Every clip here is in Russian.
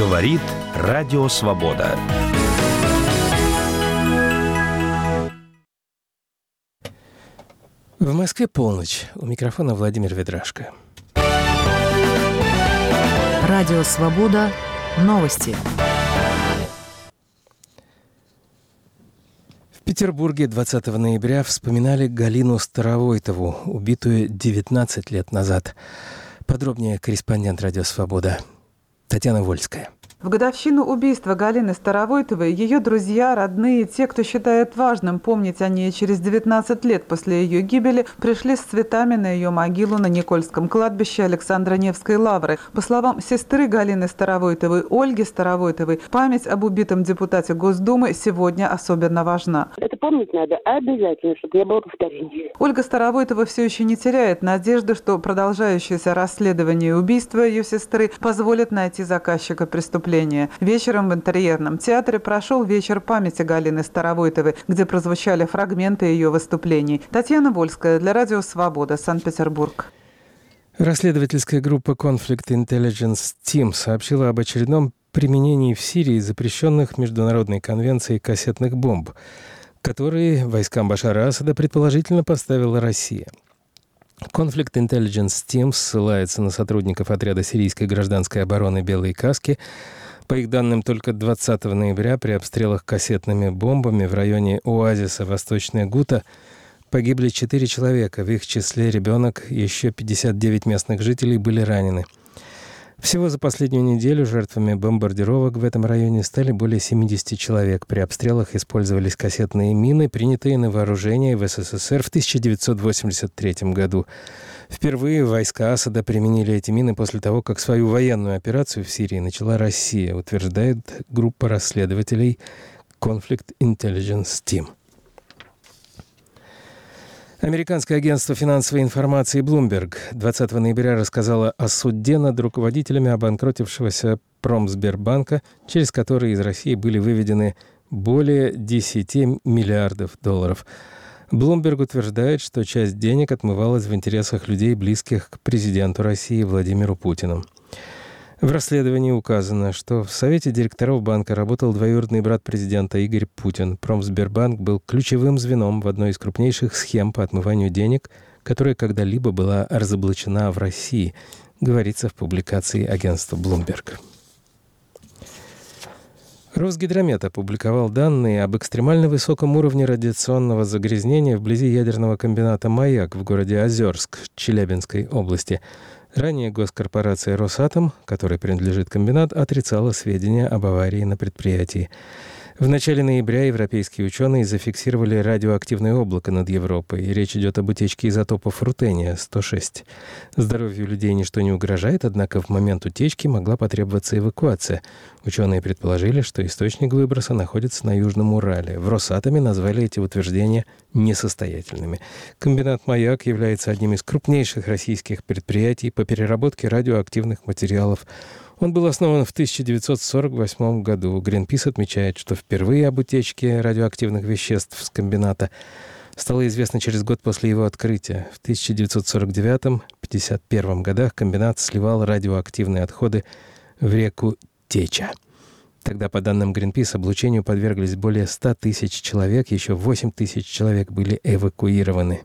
Говорит Радио Свобода. В Москве полночь. У микрофона Владимир Ведрашко. Радио Свобода. Новости. В Петербурге 20 ноября вспоминали Галину Старовойтову, убитую 19 лет назад. Подробнее корреспондент Радио Свобода Татьяна Вольская. В годовщину убийства Галины Старовойтовой ее друзья, родные, те, кто считает важным помнить о ней через 19 лет после ее гибели, пришли с цветами на ее могилу на Никольском кладбище Александра Невской лавры. По словам сестры Галины Старовойтовой, Ольги Старовойтовой, память об убитом депутате Госдумы сегодня особенно важна. Это помнить надо обязательно, чтобы не было повторения. Ольга Старовойтова все еще не теряет надежды, что продолжающееся расследование убийства ее сестры позволит найти заказчика преступления. Вечером в Интерьерном театре прошел вечер памяти Галины Старовойтовой, где прозвучали фрагменты ее выступлений. Татьяна Вольская для Радио Свобода, Санкт-Петербург. Расследовательская группа Conflict Intelligence Team сообщила об очередном применении в Сирии запрещенных Международной конвенцией кассетных бомб, которые войскам Башара Асада предположительно поставила Россия. Conflict Intelligence Team ссылается на сотрудников отряда сирийской гражданской обороны «Белые каски». По их данным, только 20 ноября при обстрелах кассетными бомбами в районе оазиса Восточная Гута погибли 4 человека, в их числе ребенок, еще 59 местных жителей были ранены. Всего за последнюю неделю жертвами бомбардировок в этом районе стали более 70 человек. При обстрелах использовались кассетные мины, принятые на вооружение в СССР в 1983 году. Впервые войска Асада применили эти мины после того, как свою военную операцию в Сирии начала Россия, утверждает группа расследователей Conflict Intelligence Team. Американское агентство финансовой информации Bloomberg 20 ноября рассказало о суде над руководителями обанкротившегося Промсбербанка, через который из России были выведены более 10 миллиардов долларов. Bloomberg утверждает, что часть денег отмывалась в интересах людей, близких к президенту России Владимиру Путину. В расследовании указано, что в Совете директоров банка работал двоюродный брат президента Игорь Путин. Промсбербанк был ключевым звеном в одной из крупнейших схем по отмыванию денег, которая когда-либо была разоблачена в России, говорится в публикации агентства Bloomberg. Росгидромет опубликовал данные об экстремально высоком уровне радиационного загрязнения вблизи ядерного комбината «Маяк» в городе Озерск Челябинской области. Ранее госкорпорация «Росатом», которой принадлежит комбинат, отрицала сведения об аварии на предприятии. В начале ноября европейские ученые зафиксировали радиоактивное облако над Европой. Речь идет об утечке изотопов рутения-106. Здоровью людей ничто не угрожает, однако в момент утечки могла потребоваться эвакуация. Ученые предположили, что источник выброса находится на Южном Урале. В Росатоме назвали эти утверждения несостоятельными. Комбинат «Маяк» является одним из крупнейших российских предприятий по переработке радиоактивных материалов. Он был основан в 1948 году. Greenpeace отмечает, что впервые об утечке радиоактивных веществ с комбината стало известно через год после его открытия. В 1949-1951 годах комбинат сливал радиоактивные отходы в реку Теча. Тогда, по данным Greenpeace, облучению подверглись более 100 тысяч человек, еще 8 тысяч человек были эвакуированы.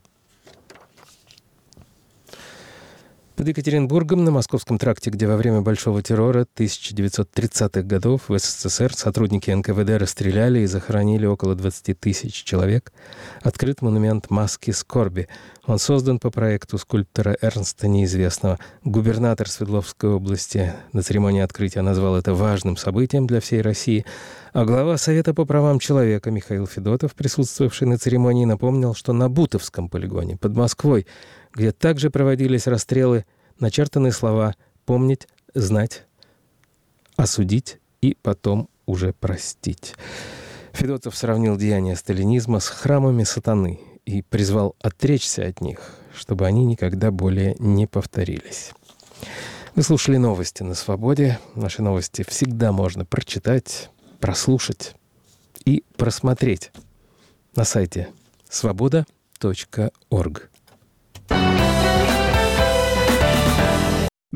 Под Екатеринбургом на Московском тракте, где во время Большого террора 1930-х годов в СССР сотрудники НКВД расстреляли и захоронили около 20 тысяч человек, открыт монумент «Маски скорби». Он создан по проекту скульптора Эрнста Неизвестного. Губернатор Свердловской области на церемонии открытия назвал это важным событием для всей России, а глава Совета по правам человека Михаил Федотов, присутствовавший на церемонии, напомнил, что на Бутовском полигоне под Москвой, где также проводились расстрелы, начертаны слова «помнить», «знать», «осудить» и потом уже «простить». Федотов сравнил деяния сталинизма с храмами сатаны и призвал отречься от них, чтобы они никогда более не повторились. Вы слушали новости на «Свободе». Наши новости всегда можно прочитать, прослушать и просмотреть на сайте svoboda.org.